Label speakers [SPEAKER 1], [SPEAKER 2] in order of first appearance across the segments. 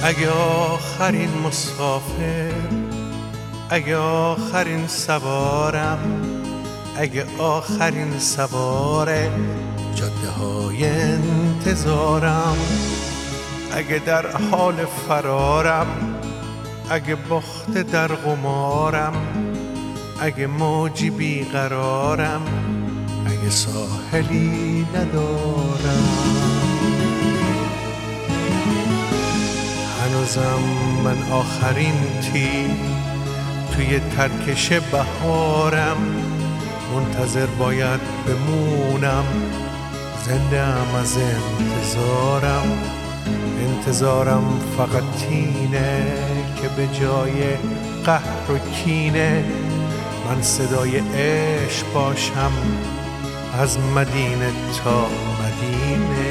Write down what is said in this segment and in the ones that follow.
[SPEAKER 1] اگه آخرین مسافر، اگه آخرین سوارم، اگه آخرین سوار جاده های انتظارم، اگه در حال فرارم، اگه باخته در قمارم، اگه موجی بیقرارم، اگه ساحلی ندارم، هنوزم من آخرین تیر توی ترکش بهارم، منتظر باید بمونم، زنده ام از انتظارم، انتظارم فقط اینه که به جای قهر و کینه من صدای عشق باشم از مدینه تا مدینه.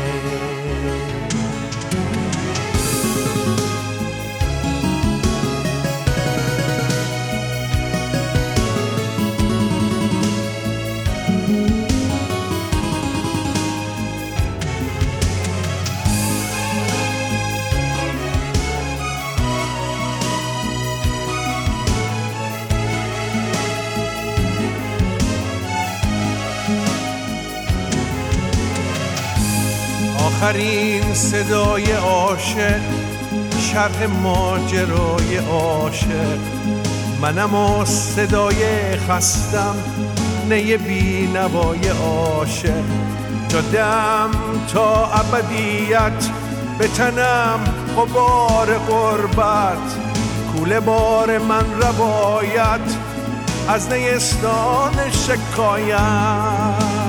[SPEAKER 1] آخرین صدای عاشق، شرح ماجرای عاشق، منم و صدای خستم، نی بی نوای عاشق، جاده‌ام تا ابدیت به تنم غبار غربت، کوله بار من روایت از نیستان شکایت.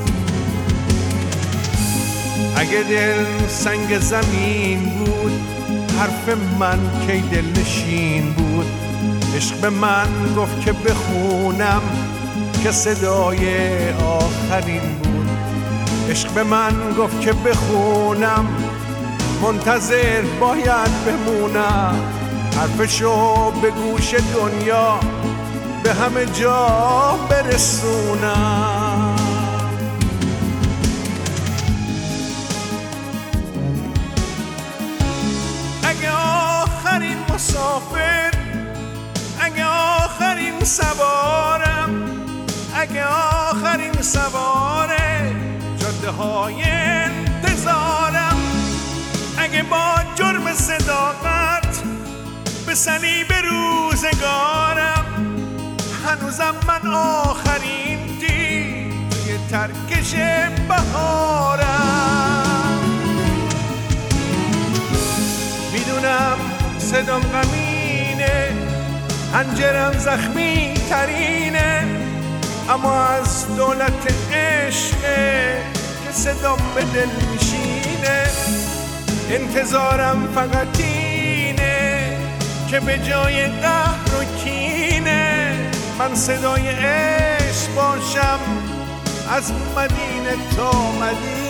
[SPEAKER 1] اگه دل سنگ زمین بود، حرف من کی دل نشین بود، عشق به من گفت که بخونم که صدای آخرین بود، عشق به من گفت که بخونم منتظر باید بمونم، حرفشو به گوش دنیا به همه جا برسونم. اگه آخرین مسافر، اگه آخرین سوارم، اگه آخرین سوار جاده های انتظارم، اگه با جرم صداقت به صلیب روزگارم، هنوزم من آخرین تیر توی ترکش بهارم. میدونم صدام غمینه، حنجرم زخمی ترینه، اما از دولت عشقه که صدام به دل میشینه، انتظارم فقط اینه که به جای قهر و کینه من صدای عشق باشم از مدینه تا مدینه.